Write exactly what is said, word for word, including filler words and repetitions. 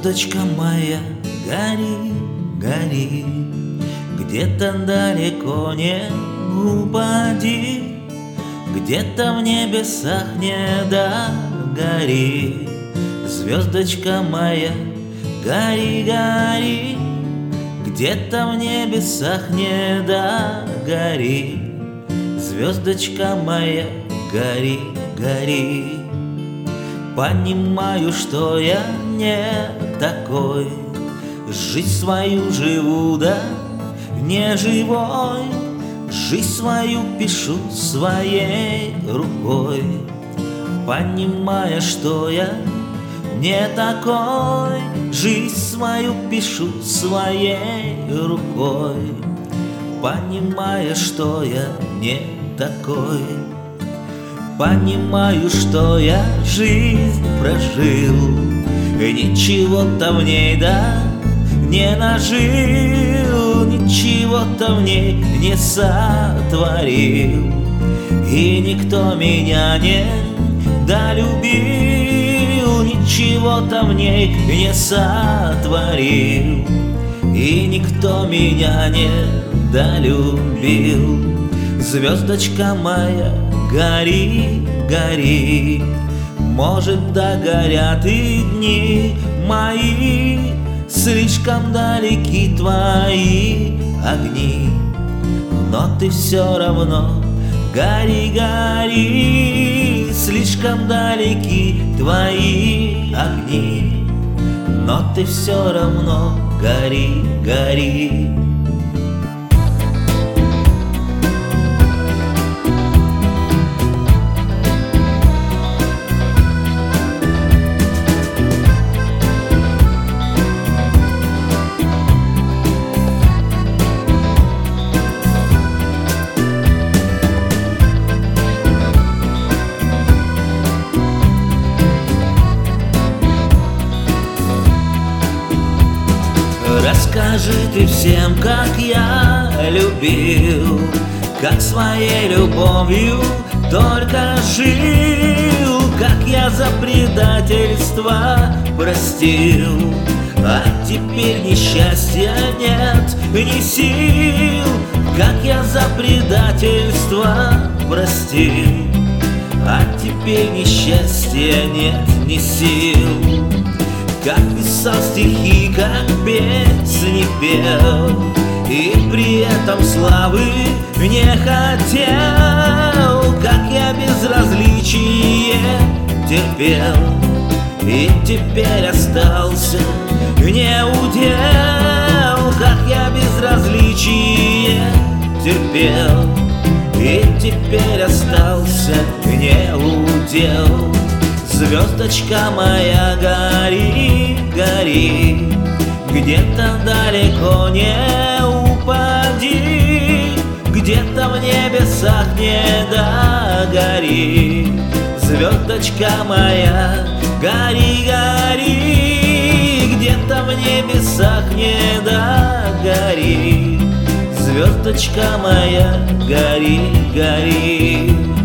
Звездочка моя, гори, гори, где-то далеко не упади, где-то в небесах не догори. Звездочка моя, гори, гори, где-то в небесах не догори. Звездочка моя, гори, гори. Понимаю, что я не такой, жизнь свою живу, да не живой. Жизнь свою пишу своей рукой, понимая, что я не такой. Жизнь свою пишу своей рукой, понимая, что я не такой. Понимаю, что я жизнь прожил, ничего-то в ней, да, не нажил, ничего-то в ней не сотворил, и никто меня не долюбил, ничего-то в ней не сотворил, и никто меня не долюбил. Звездочка моя, гори, гори, может, догорят и дни мои, слишком далеки твои огни, но ты все равно гори, гори. Слишком далеки твои огни, но ты все равно гори, гори. Расскажи ты всем, как я любил, как своей любовью только жил, как я за предательство простил, а теперь ни счастья нет, ни сил. Как я за предательство простил, а теперь ни счастья нет, ни сил. Как писал стихи, как песни пел, и при этом славы не хотел. Как я безразличие терпел, и теперь остался не удел. Как я безразличие терпел, и теперь остался не удел. Звездочка моя, гори, гори, где-то далеко не упади, где-то в небесах не догори. Звездочка моя, гори, гори, где-то в небесах не догори. Звездочка моя, гори, гори.